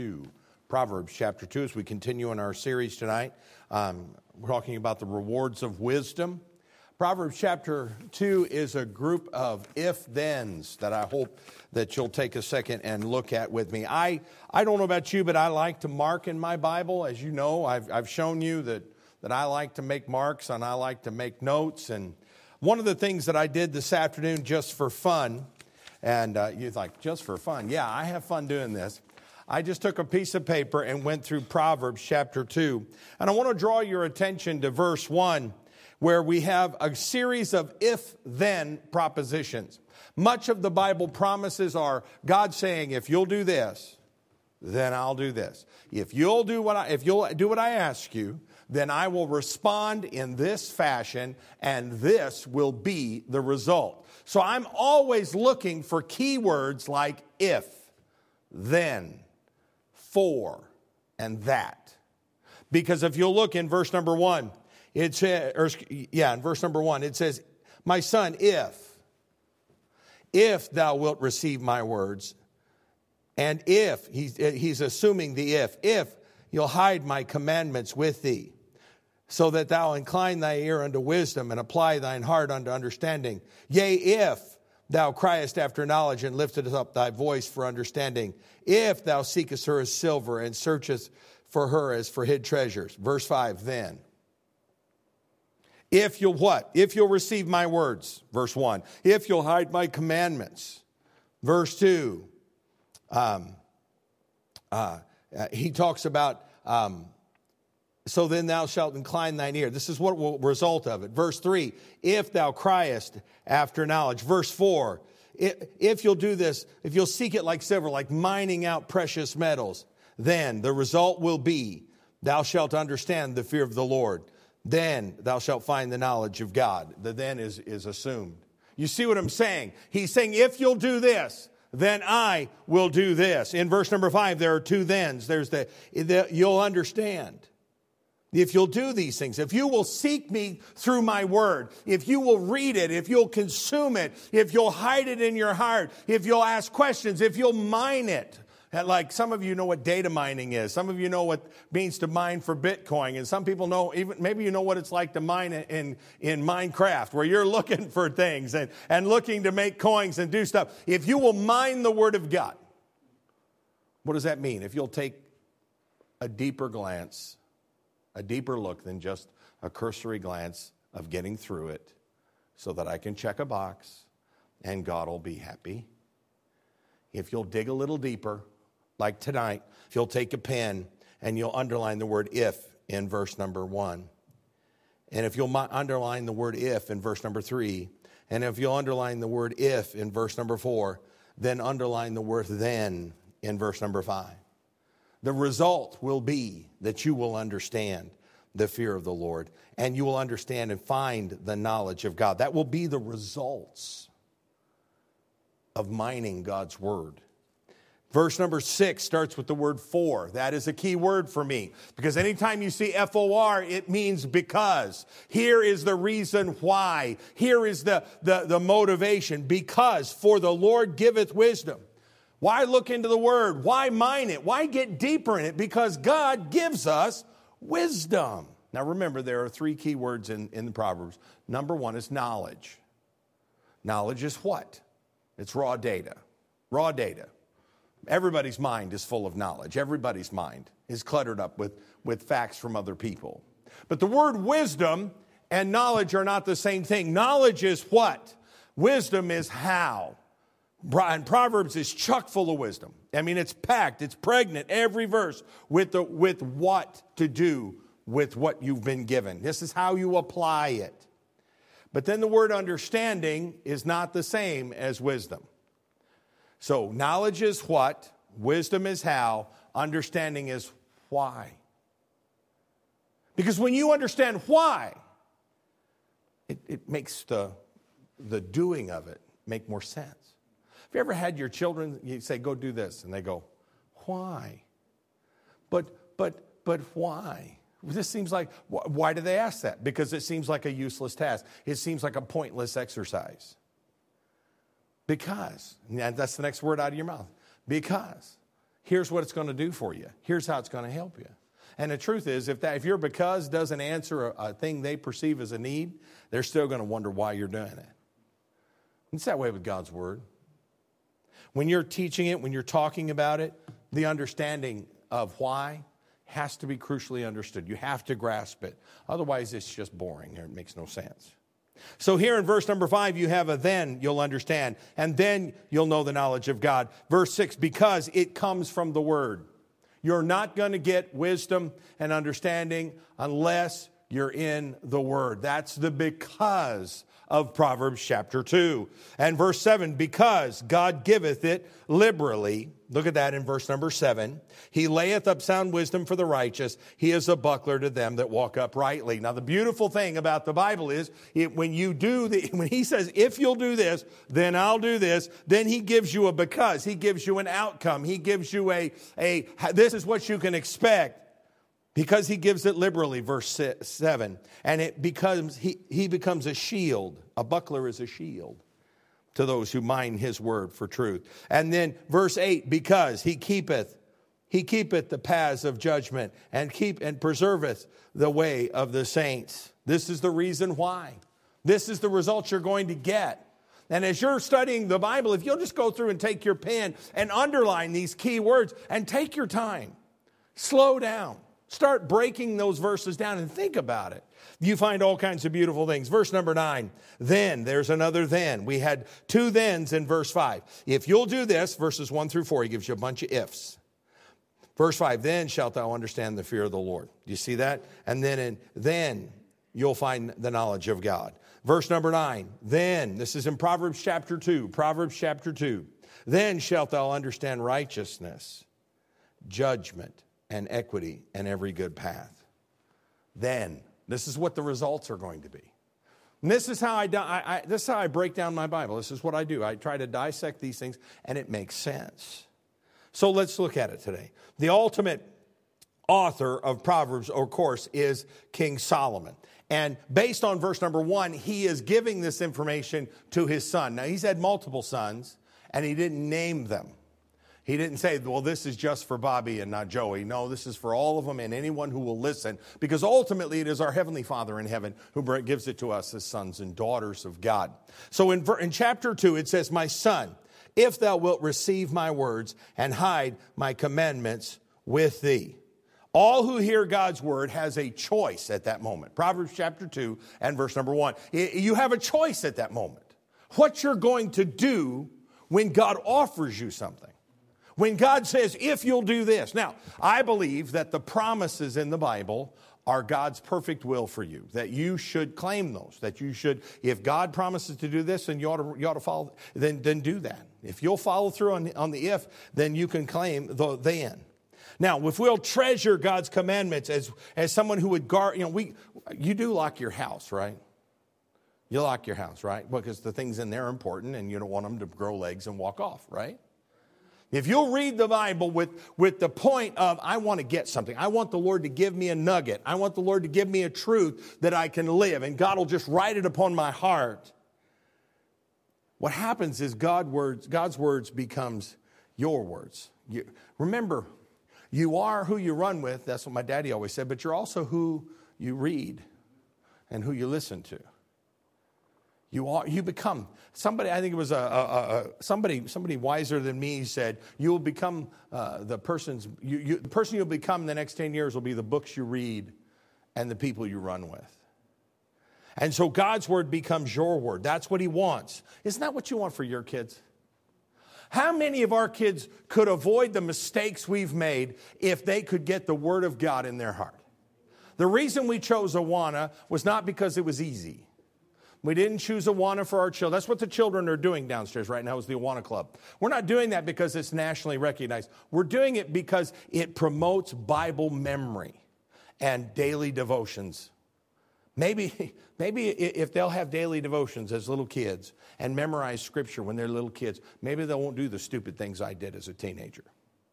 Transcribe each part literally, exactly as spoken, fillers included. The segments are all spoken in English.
two. Proverbs chapter two, as we continue in our series tonight. Um, we're talking about the rewards of wisdom. Proverbs chapter two is a group of if-thens that I hope that you'll take a second and look at with me. I, I don't know about you, but I like to mark in my Bible. As you know, I've, I've shown you that, that I like to make marks and I like to make notes. And one of the things that I did this afternoon just for fun, and uh, you're like, just for fun? Yeah, I have fun doing this. I just took a piece of paper and went through Proverbs chapter two. And I want to draw your attention to verse one, where we have a series of if-then propositions. Much of the Bible promises are God saying, if you'll do this, then I'll do this. If you'll do what I, if you'll do what I ask you, then I will respond in this fashion, and this will be the result. So I'm always looking for keywords like if, then, for, and that. Because if you'll look in verse number one, it says, or, yeah, in verse number one, it says, my son, if, if thou wilt receive my words, and if, he's, he's assuming the if, if you'll hide my commandments with thee, so that thou incline thy ear unto wisdom and apply thine heart unto understanding. Yea, if thou criest after knowledge and liftest up thy voice for understanding, if thou seekest her as silver and searchest for her as for hid treasures. Verse five, then. If you'll what? If you'll receive my words. Verse one. If you'll hide my commandments. Verse two. Um, uh, uh, he talks about, um, so then thou shalt incline thine ear. This is what will result of it. Verse three, if thou criest after knowledge. Verse four, if, if you'll do this, if you'll seek it like silver, like mining out precious metals, then the result will be, thou shalt understand the fear of the Lord. Then thou shalt find the knowledge of God. The then is, is assumed. You see what I'm saying? He's saying, if you'll do this, then I will do this. In verse number five, there are two thens. There's the, the you'll understand. If you'll do these things, if you will seek me through my word, if you will read it, if you'll consume it, if you'll hide it in your heart, if you'll ask questions, if you'll mine it. Like some of you know what data mining is. Some of you know what it means to mine for Bitcoin. And some people know, even maybe you know what it's like to mine in, in Minecraft, where you're looking for things and, and looking to make coins and do stuff. If you will mine the word of God, what does that mean? If you'll take a deeper glance, a deeper look than just a cursory glance of getting through it so that I can check a box and God will be happy. If you'll dig a little deeper, like tonight, if you'll take a pen and you'll underline the word if in verse number one. And if you'll underline the word if in verse number three. And if you'll underline the word if in verse number four, then underline the word then in verse number five. The result will be that you will understand the fear of the Lord, and you will understand and find the knowledge of God. That will be the results of mining God's word. Verse number six starts with the word for. That is a key word for me, because anytime you see F O R, it means because. Here is the reason why. Here is the, the, the motivation. Because for the Lord giveth wisdom. Why look into the word? Why mine it? Why get deeper in it? Because God gives us wisdom. Now remember, there are three key words in, in the Proverbs. Number one is knowledge. Knowledge is what? It's raw data. Raw data. Everybody's mind is full of knowledge. Everybody's mind is cluttered up with, with facts from other people. But the word wisdom and knowledge are not the same thing. Knowledge is what? Wisdom is how. And Proverbs is chock full of wisdom. I mean, it's packed, it's pregnant, every verse with the with what to do with what you've been given. This is how you apply it. But then the word understanding is not the same as wisdom. So knowledge is what, wisdom is how, understanding is why. Because when you understand why, it, it makes the, the doing of it make more sense. Have you ever had your children, you say, go do this, and they go, why? But, but, but why? This seems like, why do they ask that? Because it seems like a useless task. It seems like a pointless exercise. Because, and that's the next word out of your mouth. Because here's what it's going to do for you. Here's how it's going to help you. And the truth is, if that if your because doesn't answer a, a thing they perceive as a need, they're still going to wonder why you're doing it. It's that way with God's word. When you're teaching it, when you're talking about it, the understanding of why has to be crucially understood. You have to grasp it. Otherwise, it's just boring. It makes no sense. So here in verse number five, you have a then you'll understand. And then you'll know the knowledge of God. Verse six, because it comes from the word. You're not going to get wisdom and understanding unless you're in the word. That's the because of Proverbs chapter two. And verse seven, because God giveth it liberally. Look at that in verse number seven. He layeth up sound wisdom for the righteous. He is a buckler to them that walk uprightly. Now, the beautiful thing about the Bible is it, when you do the, when he says, if you'll do this, then I'll do this, then he gives you a because. He gives you an outcome. He gives you a, a this is what you can expect. Because he gives it liberally, verse seven. And it becomes, he, he becomes a shield. A buckler is a shield to those who mind his word for truth. And then verse eight, because he keepeth, he keepeth the paths of judgment and keep and preserveth the way of the saints. This is the reason why. This is the results you're going to get. And as you're studying the Bible, if you'll just go through and take your pen and underline these key words and take your time, slow down. Start breaking those verses down and think about it. You find all kinds of beautiful things. Verse number nine, then, there's another then. We had two thens in verse five. If you'll do this, verses one through four, he gives you a bunch of ifs. Verse five, then shalt thou understand the fear of the Lord. Do you see that? And then, in, then you'll find the knowledge of God. Verse number nine, then, this is in Proverbs chapter two, Proverbs chapter two. Then shalt thou understand righteousness, judgment, and equity, and every good path. Then, this is what the results are going to be. And this is how I, I, I this is how I break down my Bible. This is what I do. I try to dissect these things, and it makes sense. So let's look at it today. The ultimate author of Proverbs, of course, is King Solomon. And based on verse number one, he is giving this information to his son. Now, he's had multiple sons, and he didn't name them. He didn't say, well, this is just for Bobby and not Joey. No, this is for all of them and anyone who will listen. Because ultimately it is our Heavenly Father in heaven who gives it to us as sons and daughters of God. So in, in chapter two, it says, my son, if thou wilt receive my words and hide my commandments with thee. All who hear God's word has a choice at that moment. Proverbs chapter two and verse number one. You have a choice at that moment. What you're going to do when God offers you something. When God says, if you'll do this. Now, I believe that the promises in the Bible are God's perfect will for you. That you should claim those. That you should, if God promises to do this, then you ought to, you ought to follow, then, then do that. If you'll follow through on, on the if, then you can claim the then. Now, if we'll treasure God's commandments as, as someone who would guard, you know, we, you do lock your house, right? You lock your house, right? Because the things in there are important and you don't want them to grow legs and walk off, right? If you'll read the Bible with, with the point of, I want to get something. I want the Lord to give me a nugget. I want the Lord to give me a truth that I can live. And God will just write it upon my heart. What happens is God words, God's words becomes your words. You, remember, you are who you run with. That's what my daddy always said. But you're also who you read and who you listen to. You are, you become somebody. I think it was a, a, a somebody somebody wiser than me said, "You will become uh, the person's you, you, the person you'll become in the next ten years will be the books you read, and the people you run with." And so God's word becomes your word. That's what He wants. Isn't that what you want for your kids? How many of our kids could avoid the mistakes we've made if they could get the word of God in their heart? The reason we chose Awana was not because it was easy. We didn't choose Awana for our children. That's what the children are doing downstairs right now is the Awana Club. We're not doing that because it's nationally recognized. We're doing it because it promotes Bible memory and daily devotions. Maybe, maybe if they'll have daily devotions as little kids and memorize Scripture when they're little kids, maybe they won't do the stupid things I did as a teenager.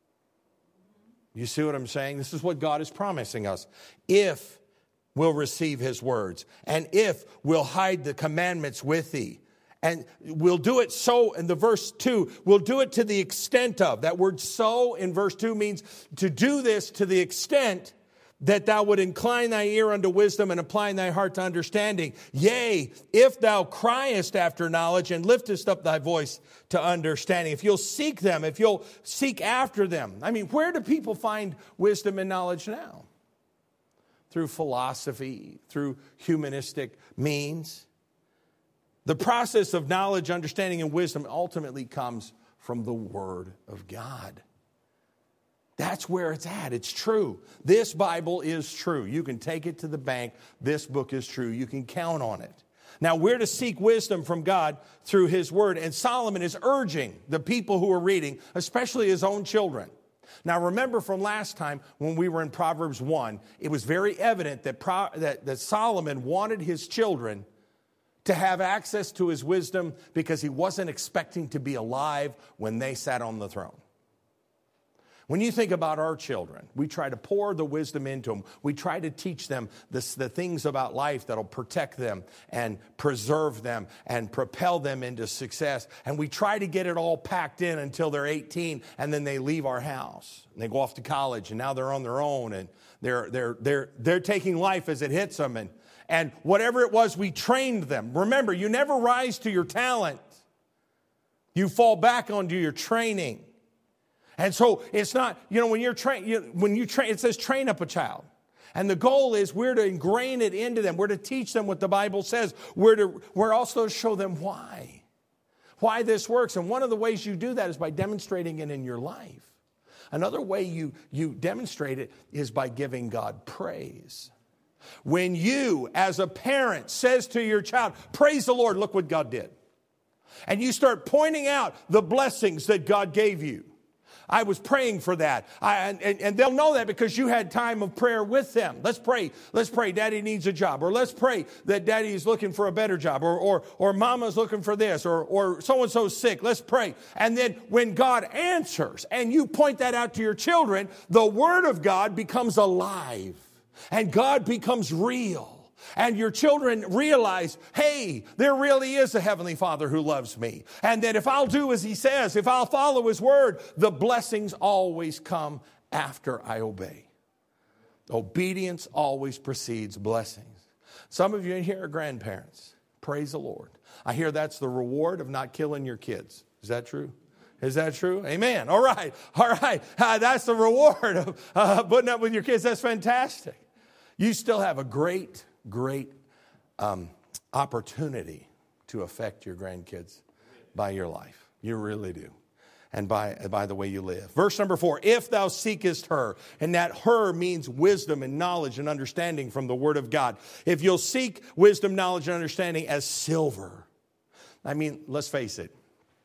You see what I'm saying? This is what God is promising us. If we'll receive His words, and if we'll hide the commandments with thee, And we'll do it so, in the verse two, we'll do it to the extent of. That word so in verse two means to do this to the extent that thou would incline thy ear unto wisdom and apply thy heart to understanding. Yea, if thou criest after knowledge and liftest up thy voice to understanding. If you'll seek them, if you'll seek after them. I mean, where do people find wisdom and knowledge now? Through philosophy, through humanistic means. The process of knowledge, understanding, and wisdom ultimately comes from the Word of God. That's where it's at. It's true. This Bible is true. You can take it to the bank. This book is true. You can count on it. Now, we're to seek wisdom from God through His Word. And Solomon is urging the people who are reading, especially his own children. Now, remember from last time when we were in Proverbs one, it was very evident that, Pro- that, that Solomon wanted his children to have access to his wisdom because he wasn't expecting to be alive when they sat on the throne. When you think about our children, we try to pour the wisdom into them. We try to teach them this, the things about life that'll protect them and preserve them and propel them into success. And we try to get it all packed in until they're eighteen, and then they leave our house. And they go off to college, and now they're on their own, and they're, they're, they're, they're taking life as it hits them. And, and whatever it was, we trained them. Remember, you never rise to your talent. You fall back onto your training. And so it's not, you know, when you're train, you, when you train, it says train up a child. And the goal is we're to ingrain it into them. We're to teach them what the Bible says. We're to, we're also to show them why, why this works. And one of the ways you do that is by demonstrating it in your life. Another way you, you demonstrate it is by giving God praise. When you, as a parent, says to your child, praise the Lord, look what God did. And you start pointing out the blessings that God gave you. I was praying for that. I, and, and they'll know that because you had time of prayer with them. Let's pray. Let's pray Daddy needs a job. Or let's pray that Daddy is looking for a better job. Or, or, or Mama's looking for this. Or, or so-and-so's sick. Let's pray. And then when God answers and you point that out to your children, the Word of God becomes alive. And God becomes real. And your children realize, hey, there really is a Heavenly Father who loves me. And that if I'll do as He says, if I'll follow His Word, the blessings always come after I obey. Obedience always precedes blessings. Some of you in here are grandparents. Praise the Lord. I hear that's the reward of not killing your kids. Is that true? Is that true? Amen. All right. All right. Uh, that's the reward of uh, putting up with your kids. That's fantastic. You still have a great Great um, opportunity to affect your grandkids by your life. You really do. And by, by the way you live. Verse number four, if thou seekest her, and that her means wisdom and knowledge and understanding from the Word of God. If you'll seek wisdom, knowledge, and understanding as silver. I mean, let's face it.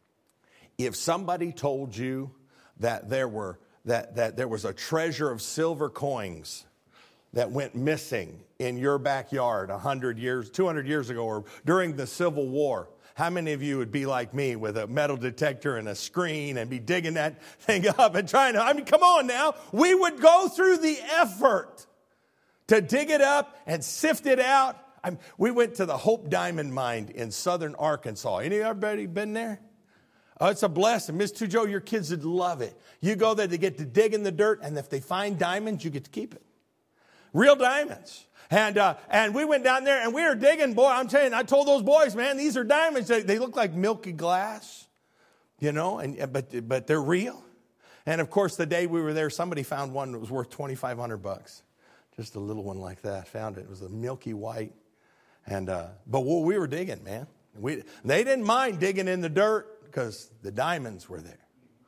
If somebody told you that there were that, that there was a treasure of silver coins that went missing in your backyard one hundred years, two hundred years ago, or during the Civil War, how many of you would be like me with a metal detector and a screen and be digging that thing up and trying to, I mean, come on now. We would go through the effort to dig it up and sift it out. I, we went to the Hope Diamond Mine in southern Arkansas. Anybody been there? Oh, it's a blessing. Miss Tujo, your kids would love it. You go there to get to dig in the dirt, and if they find diamonds, you get to keep it. Real diamonds. And uh, and we went down there and we were digging. Boy, I'm telling you, I told those boys, man, these are diamonds. They, they look like milky glass, you know, and but but they're real. And of course, the day we were there, somebody found one that was worth twenty-five hundred bucks. Just a little one like that. Found it. It was a milky white. And uh, but well, we were digging, man. We they didn't mind digging in the dirt because the diamonds were there.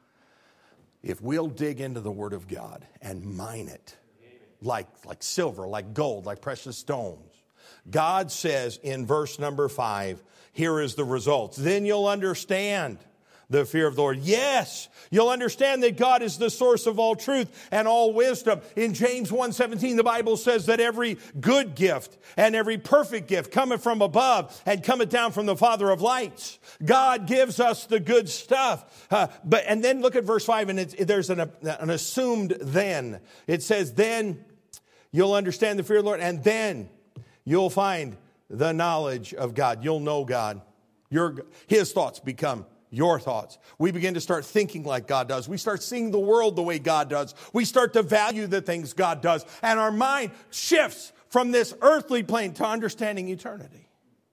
If we'll dig into the Word of God and mine it. Like, like silver, like gold, like precious stones. God says in verse number five, here is the results. Then you'll understand the fear of the Lord. Yes, you'll understand that God is the source of all truth and all wisdom. In James one seventeen, the Bible says that every good gift and every perfect gift cometh from above and cometh down from the Father of lights. God gives us the good stuff. Uh, but and then look at verse five, and it's, there's an, an assumed then. It says, then you'll understand the fear of the Lord, and then you'll find the knowledge of God. You'll know God. Your, his thoughts become your thoughts. We begin to start thinking like God does. We start seeing the world the way God does. We start to value the things God does. And our mind shifts from this earthly plane to understanding eternity.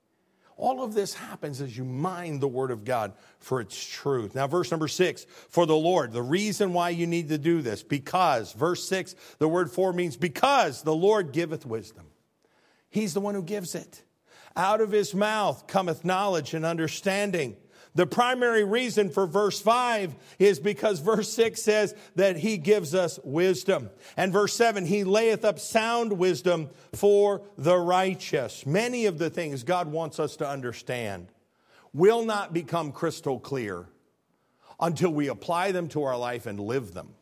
All of this happens as you mine the Word of God for its truth. Now, verse number six, for the Lord, the reason why you need to do this, because, verse six, the word for means because the Lord giveth wisdom. He's the one who gives it. Out of his mouth cometh knowledge and understanding. The primary reason for verse five is because verse six says that he gives us wisdom. And verse seven, he layeth up sound wisdom for the righteous. Many of the things God wants us to understand will not become crystal clear until we apply them to our life and live them.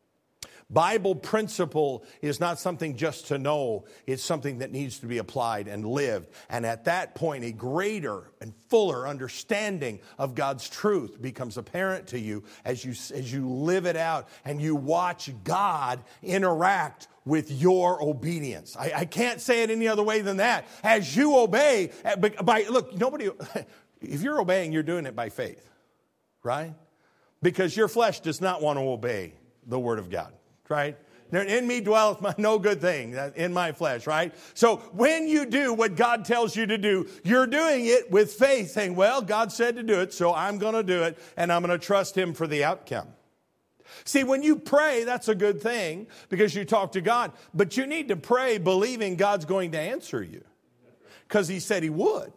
Bible principle is not something just to know. It's something that needs to be applied and lived. And at that point, a greater and fuller understanding of God's truth becomes apparent to you as you, as you live it out and you watch God interact with your obedience. I, I can't say it any other way than that. As you obey, by look, nobody, if you're obeying, you're doing it by faith, right? Because your flesh does not want to obey the Word of God. Right? In me dwelleth my, no good thing in my flesh, right? So when you do what God tells you to do, you're doing it with faith, saying, well, God said to do it, so I'm going to do it, and I'm going to trust him for the outcome. See, when you pray, that's a good thing because you talk to God, but you need to pray believing God's going to answer you because he said he would.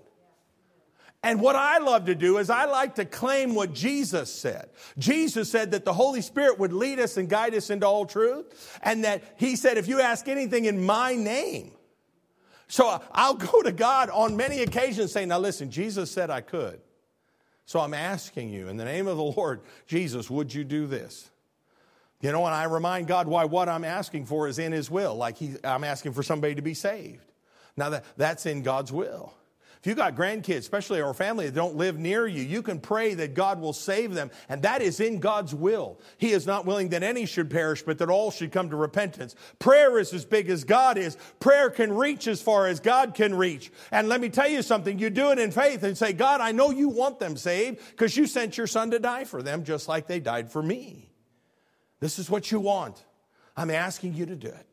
And what I love to do is I like to claim what Jesus said. Jesus said that the Holy Spirit would lead us and guide us into all truth. And that he said, if you ask anything in my name. So I'll go to God on many occasions saying, now listen, Jesus said I could. So I'm asking you in the name of the Lord, Jesus, would you do this? You know, and I remind God why what I'm asking for is in his will. Like he, I'm asking for somebody to be saved. Now that, that's in God's will. If you got grandkids, especially our family that don't live near you, you can pray that God will save them. And that is in God's will. He is not willing that any should perish, but that all should come to repentance. Prayer is as big as God is. Prayer can reach as far as God can reach. And let me tell you something. You do it in faith and say, God, I know you want them saved because you sent your son to die for them just like they died for me. This is what you want. I'm asking you to do it.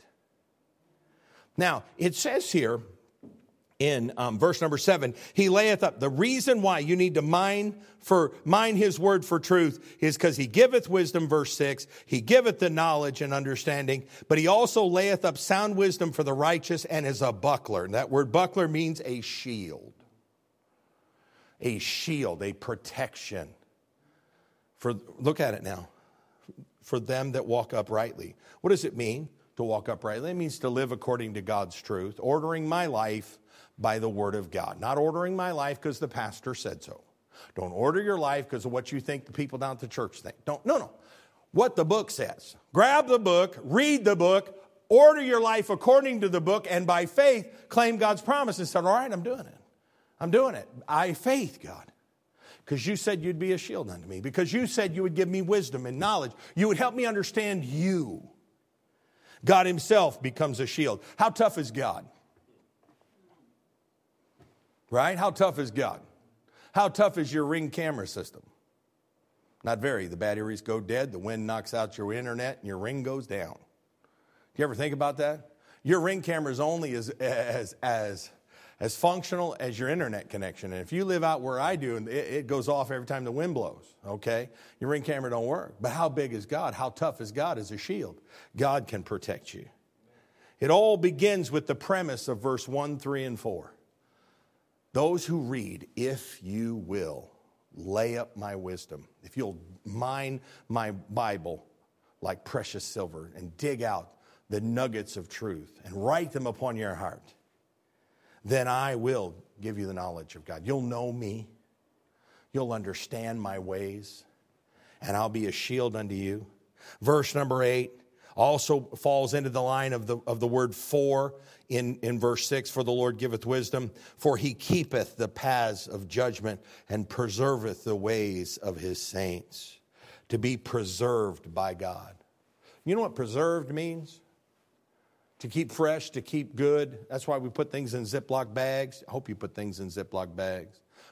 Now, it says here, in um, verse number seven, he layeth up. The reason why you need to mine for mine his word for truth is because he giveth wisdom, verse six. He giveth the knowledge and understanding, but he also layeth up sound wisdom for the righteous and is a buckler. And that word buckler means a shield. A shield, a protection. For look at it now. For them that walk uprightly. What does it mean to walk uprightly? It means to live according to God's truth, ordering my life by the word of God. Not ordering my life because the pastor said so. Don't order your life because of what you think the people down at the church think. Don't, no, no. What the book says. Grab the book, read the book, order your life according to the book, and by faith, claim God's promise and say, all right, I'm doing it. I'm doing it. I faith, God. Because you said you'd be a shield unto me. Because you said you would give me wisdom and knowledge. You would help me understand you. God himself becomes a shield. How tough is God? Right? How tough is God? How tough is your Ring camera system? Not very. The batteries go dead. The wind knocks out your internet and your Ring goes down. Do you ever think about that? Your Ring camera is only as, as, as, as functional as your internet connection. And if you live out where I do, it, it goes off every time the wind blows, okay? Your Ring camera don't work. But how big is God? How tough is God as a shield? God can protect you. It all begins with the premise of verse one, three, and four. Those who read, if you will, lay up my wisdom. If you'll mine my Bible like precious silver and dig out the nuggets of truth and write them upon your heart, then I will give you the knowledge of God. You'll know me. You'll understand my ways. And I'll be a shield unto you. Verse number eight also falls into the line of the, of the word for in, in verse six. For the Lord giveth wisdom, for he keepeth the paths of judgment and preserveth the ways of his saints. To be preserved by God. You know what preserved means? To keep fresh, to keep good. That's why we put things in Ziploc bags. I hope you put things in Ziploc bags.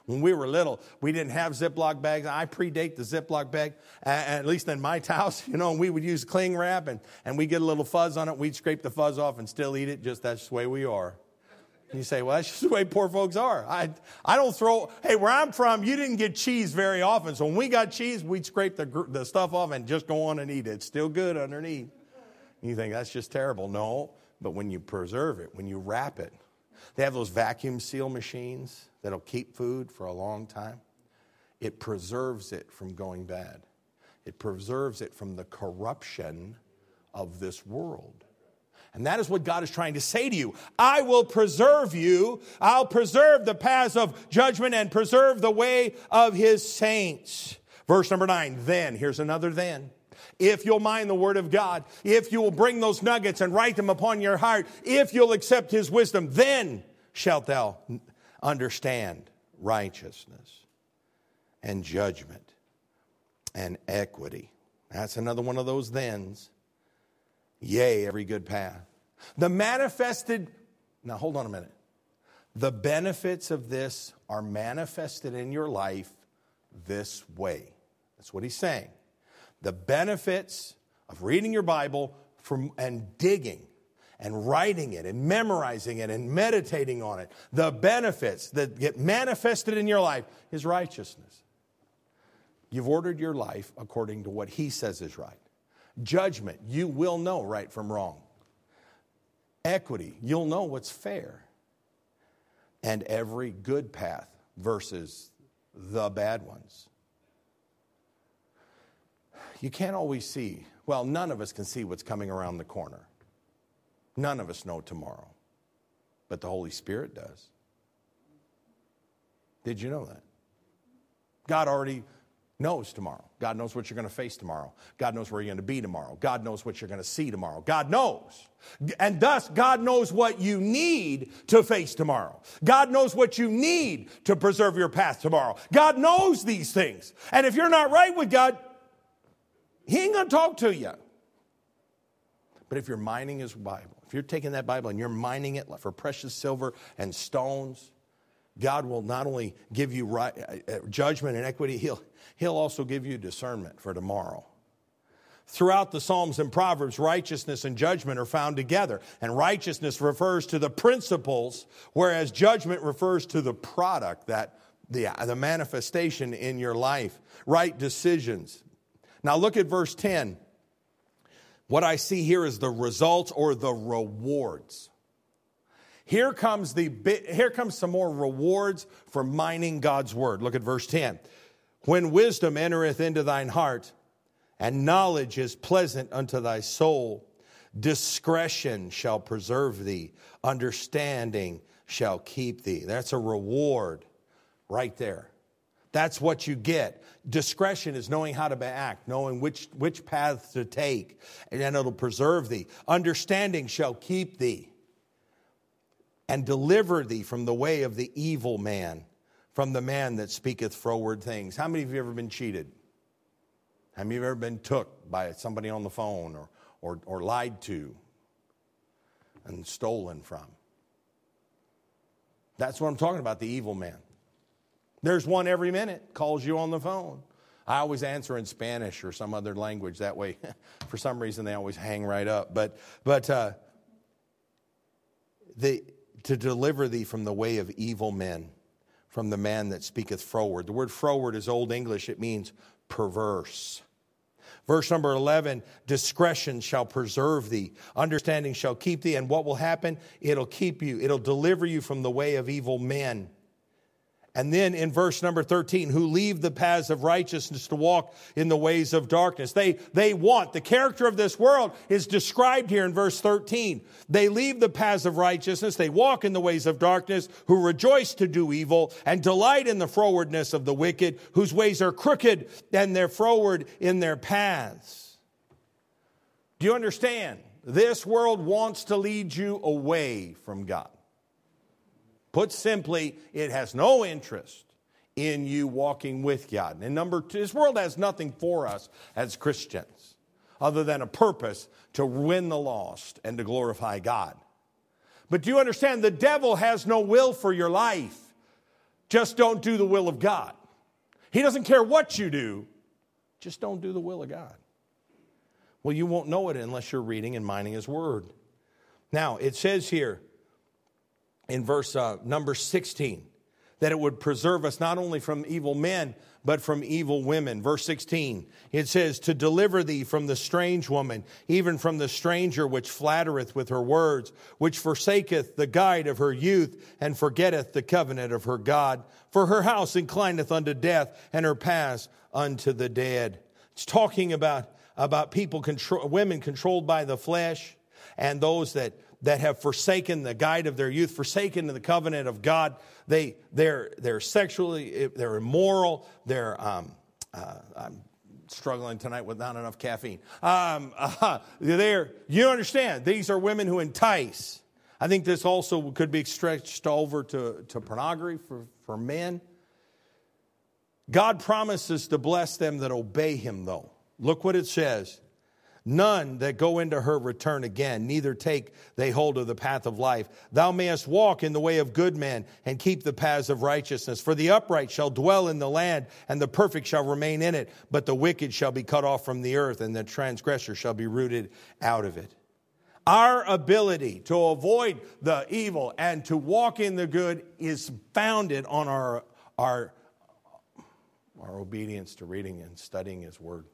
When we were little, we didn't have Ziploc bags. I predate the Ziploc bag, at least in my house. You know, we would use cling wrap, and, and we get a little fuzz on it. We'd scrape the fuzz off and still eat it. Just that's the way we are. And you say, well, that's just the way poor folks are. I I don't throw, hey, where I'm from, you didn't get cheese very often. So when we got cheese, we'd scrape the, the stuff off and just go on and eat it. It's still good underneath. And you think, that's just terrible. No, but when you preserve it, when you wrap it, they have those vacuum seal machines that'll keep food for a long time. It preserves it from going bad. It preserves it from the corruption of this world. And that is what God is trying to say to you. I will preserve you. I'll preserve the paths of judgment and preserve the way of his saints. Verse number nine, then, here's another then. If you'll mind the word of God, if you will bring those nuggets and write them upon your heart, if you'll accept his wisdom, then shalt thou understand righteousness and judgment and equity. That's another one of those thens. Yea, every good path. The manifested, now hold on a minute. The benefits of this are manifested in your life this way. That's what he's saying. The benefits of reading your Bible from, and digging and writing it and memorizing it and meditating on it, the benefits that get manifested in your life is righteousness. You've ordered your life according to what he says is right. Judgment, you will know right from wrong. Equity, you'll know what's fair. And every good path versus the bad ones. You can't always see, well, none of us can see what's coming around the corner. None of us know tomorrow. But the Holy Spirit does. Did you know that? God already knows tomorrow. God knows what you're going to face tomorrow. God knows where you're going to be tomorrow. God knows what you're going to see tomorrow. God knows. And thus, God knows what you need to face tomorrow. God knows what you need to preserve your path tomorrow. God knows these things. And if you're not right with God, he ain't going to talk to you. But if you're mining his Bible, if you're taking that Bible and you're mining it for precious silver and stones, God will not only give you right, uh, judgment and equity, he'll, he'll also give you discernment for tomorrow. Throughout the Psalms and Proverbs, righteousness and judgment are found together. And righteousness refers to the principles, whereas judgment refers to the product, that the, the manifestation in your life. Right decisions. Now look at verse ten. What I see here is the results or the rewards. Here comes the here comes some more rewards for mining God's word. Look at verse ten. When wisdom entereth into thine heart, and knowledge is pleasant unto thy soul, discretion shall preserve thee, understanding shall keep thee. That's a reward right there. That's what you get. Discretion is knowing how to act, knowing which, which paths to take, and then it'll preserve thee. Understanding shall keep thee and deliver thee from the way of the evil man, from the man that speaketh froward things. How many of you have ever been cheated? How many of you have ever been took by somebody on the phone or, or, or lied to and stolen from? That's what I'm talking about, the evil man. There's one every minute, calls you on the phone. I always answer in Spanish or some other language. That way, for some reason, they always hang right up. But but uh, the, to deliver thee from the way of evil men, from the man that speaketh froward. The word froward is Old English. It means perverse. Verse number eleven, discretion shall preserve thee. Understanding shall keep thee. And what will happen? It'll keep you. It'll deliver you from the way of evil men. And then in verse number thirteen, who leave the paths of righteousness to walk in the ways of darkness. They, they want, the character of this world is described here in verse thirteen. They leave the paths of righteousness, they walk in the ways of darkness, who rejoice to do evil and delight in the frowardness of the wicked, whose ways are crooked and they're froward in their paths. Do you understand? This world wants to lead you away from God. Put simply, it has no interest in you walking with God. And number two, this world has nothing for us as Christians other than a purpose to win the lost and to glorify God. But do you understand, the devil has no will for your life. Just don't do the will of God. He doesn't care what you do. Just don't do the will of God. Well, you won't know it unless you're reading and minding His Word. Now, it says here in verse uh, number sixteen that it would preserve us not only from evil men, but from evil women. Verse sixteen, it says, to deliver thee from the strange woman, even from the stranger which flattereth with her words, which forsaketh the guide of her youth, and forgetteth the covenant of her God. For her house inclineth unto death, and her paths unto the dead. It's talking about, about people, control, women controlled by the flesh, and those that, that have forsaken the guide of their youth, forsaken the covenant of God. They, they're, they're sexually, they're immoral. They're, um, uh, I'm struggling tonight with not enough caffeine. Um, uh, they're, you understand, these are women who entice. I think this also could be stretched over to, to pornography for, for men. God promises to bless them that obey Him, though. Look what it says. None that go into her return again, neither take they hold of the path of life. Thou mayest walk in the way of good men, and keep the paths of righteousness. For the upright shall dwell in the land, and the perfect shall remain in it. But the wicked shall be cut off from the earth, and the transgressor shall be rooted out of it. Our ability to avoid the evil and to walk in the good is founded on our, our, our obedience to reading and studying His Word.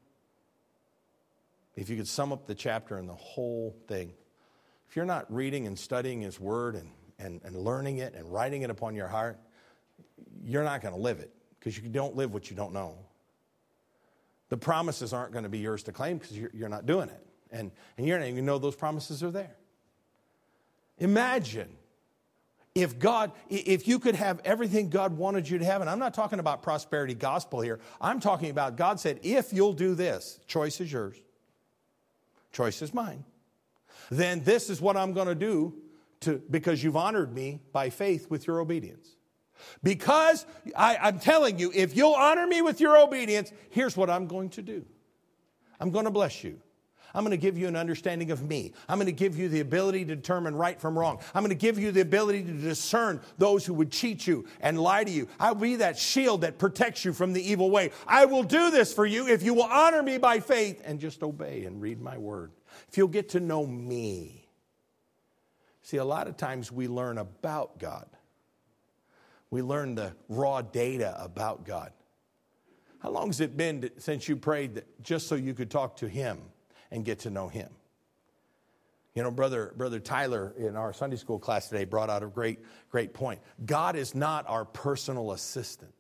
If you could sum up the chapter and the whole thing, if you're not reading and studying His Word and, and, and learning it and writing it upon your heart, you're not going to live it, because you don't live what you don't know. The promises aren't going to be yours to claim because you're, you're not doing it. And, and you don't even know those promises are there. Imagine if God, if you could have everything God wanted you to have, and I'm not talking about prosperity gospel here. I'm talking about God said, if you'll do this, choice is yours. Choice is mine. Then this is what I'm going to do to, because you've honored me by faith with your obedience. Because I, I'm telling you, if you'll honor me with your obedience, here's what I'm going to do. I'm going to bless you. I'm going to give you an understanding of me. I'm going to give you the ability to determine right from wrong. I'm going to give you the ability to discern those who would cheat you and lie to you. I'll be that shield that protects you from the evil way. I will do this for you if you will honor me by faith and just obey and read my word. If you'll get to know me. See, a lot of times we learn about God. We learn the raw data about God. How long has it been since you prayed that just so you could talk to Him and get to know Him? You know, brother, brother Tyler in our Sunday school class today brought out a great, great point. God is not our personal assistant.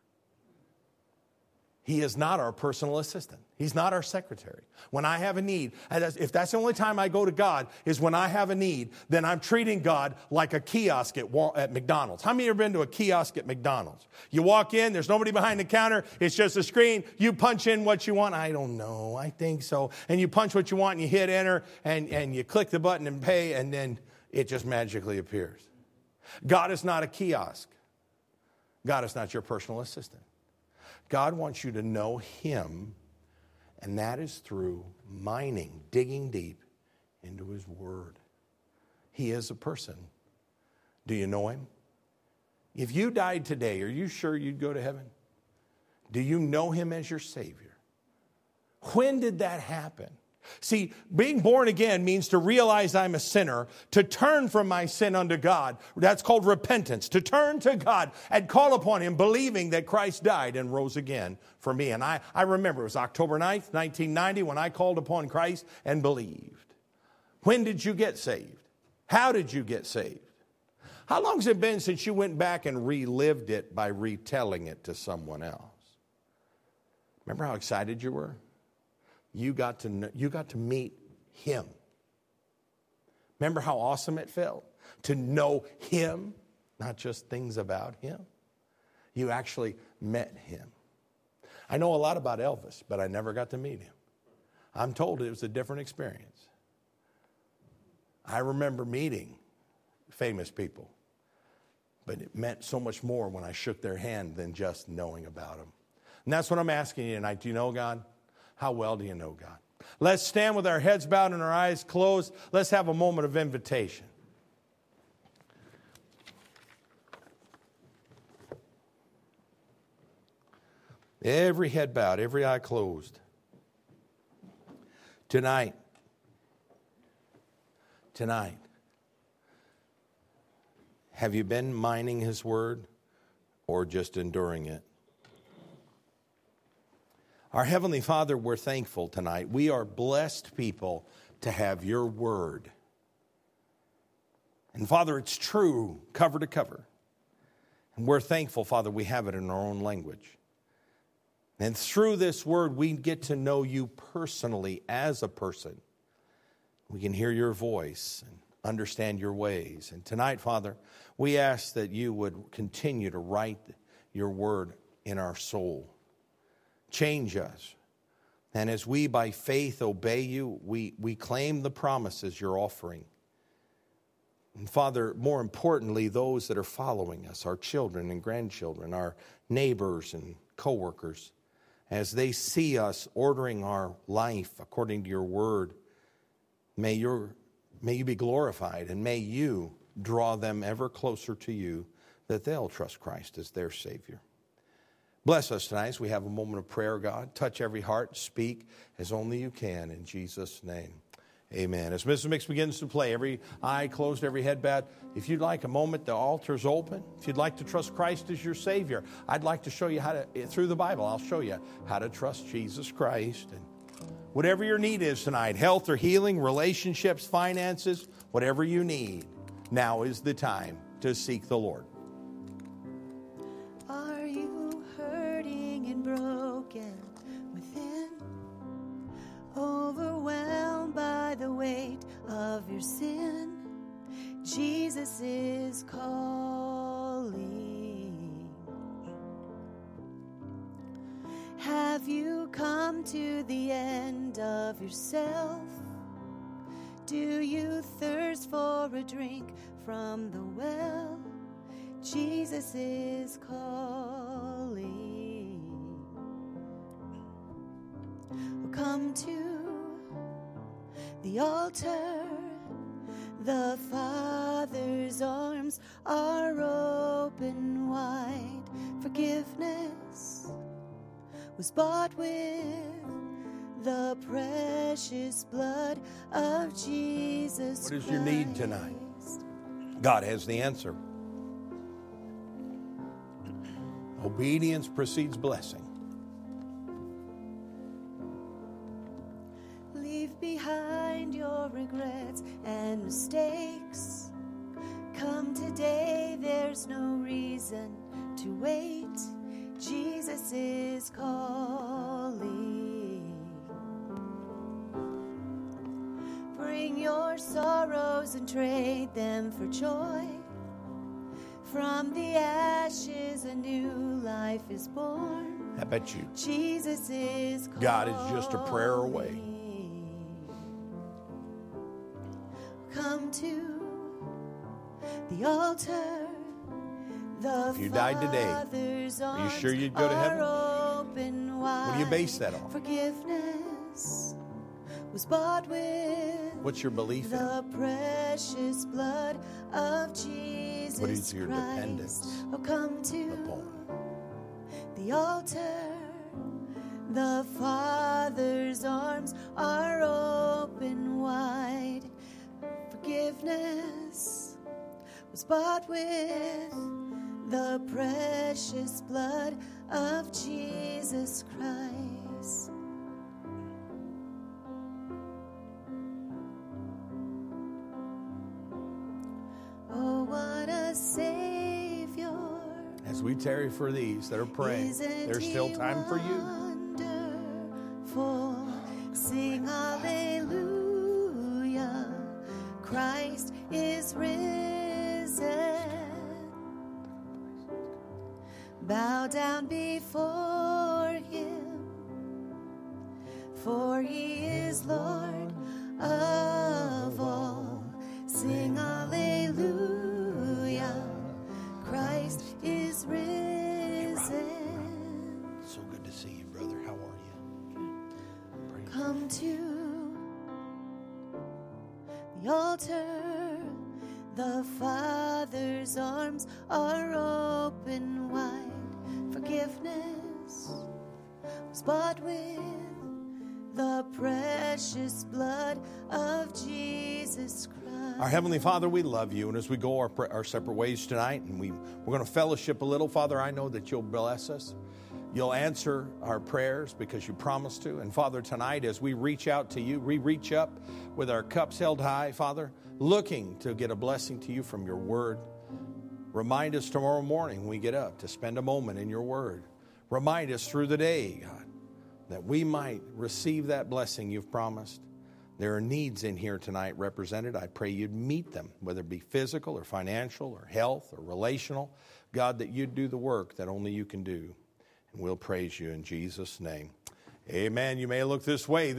He is not our personal assistant. He's not our secretary. When I have a need, and if that's the only time I go to God is when I have a need, then I'm treating God like a kiosk at, at McDonald's. How many have ever been to a kiosk at McDonald's? You walk in, there's nobody behind the counter, it's just a screen, you punch in what you want. I don't know, I think so. And you punch what you want and you hit enter and, and you click the button and pay, and then it just magically appears. God is not a kiosk. God is not your personal assistant. God wants you to know Him, and that is through mining, digging deep into His Word. He is a person. Do you know Him? If you died today, are you sure you'd go to heaven? Do you know Him as your Savior? When did that happen? See, being born again means to realize I'm a sinner, to turn from my sin unto God. That's called repentance. To turn to God and call upon Him, believing that Christ died and rose again for me. And I, I remember it was October ninth, nineteen ninety, when I called upon Christ and believed. When did you get saved? How did you get saved? How long has it been since you went back and relived it by retelling it to someone else? Remember how excited you were? You got to know, you got to meet Him. Remember how awesome it felt to know Him, not just things about Him. You actually met Him. I know a lot about Elvis, but I never got to meet him. I'm told it was a different experience. I remember meeting famous people, but it meant so much more when I shook their hand than just knowing about them. And that's what I'm asking you tonight. Do you know God? How well do you know God? Let's stand with our heads bowed and our eyes closed. Let's have a moment of invitation. Every head bowed, every eye closed. Tonight, tonight, have you been mining His Word or just enduring it? Our Heavenly Father, we're thankful tonight. We are blessed people to have Your Word. And Father, it's true, cover to cover. And we're thankful, Father, we have it in our own language. And through this Word, we get to know You personally as a person. We can hear Your voice and understand Your ways. And tonight, Father, we ask that You would continue to write Your Word in our soul. Change us. And as we, by faith, obey You, we, we claim the promises You're offering. And Father, more importantly, those that are following us, our children and grandchildren, our neighbors and coworkers, as they see us ordering our life according to Your Word, may your, may You be glorified, and may You draw them ever closer to You, that they'll trust Christ as their Savior. Bless us tonight as we have a moment of prayer, God. Touch every heart. Speak as only You can. In Jesus' name, amen. As Missus Mix begins to play, every eye closed, every head bowed. If you'd like a moment, the altar's open. If you'd like to trust Christ as your Savior, I'd like to show you how to, through the Bible, I'll show you how to trust Jesus Christ. And whatever your need is tonight, health or healing, relationships, finances, whatever you need, now is the time to seek the Lord. Are you hurting and broken within? Overwhelmed by the weight of your sin? Jesus is calling. Have you come to the end of yourself? Do you thirst for a drink from the well? Jesus is calling. Come to the altar. The Father's arms are open wide. Forgiveness was bought with the precious blood of Jesus Christ. What is your need tonight? God has the answer. Obedience precedes blessing. Leave behind your regrets and mistakes. Come today, there's no reason to wait. Jesus is calling. Bring your sorrows and trade them for joy. From the ashes a new life is born. I bet you Jesus is calling. God is just a prayer away. Come to the altar. The If you died today, are you sure you'd go to heaven? What do you base that on? Forgiveness was bought with What's your belief in? the precious blood of Jesus What is your Christ. dependence Oh, come to upon? the altar. The Father's arms are open wide. Forgiveness was bought with the precious blood of Jesus Christ. Oh, what a Savior. As we tarry for these that are praying, Isn't there's still he time for you. wonderful? Sing hallelujah. Christ is risen. Bow down before Him, for He is Lord of all. Sing hallelujah. Christ is risen. So good to see you, brother. How are you? Praise Come to the altar. The Father's arms are open wide. Forgiveness was bought with the precious blood of Jesus Christ. Our Heavenly Father, we love you. And as we go our, our separate ways tonight, and we, we're going to fellowship a little, Father, I know that you'll bless us. You'll answer our prayers because you promised to. And Father, tonight as we reach out to you, we reach up with our cups held high, Father, looking to get a blessing to you from your word. Remind us tomorrow morning when we get up to spend a moment in your word. Remind us through the day, God, that we might receive that blessing you've promised. There are needs in here tonight represented. I pray you'd meet them, whether it be physical or financial or health or relational. God, that you'd do the work that only you can do. And we'll praise you in Jesus' name. Amen. You may look this way.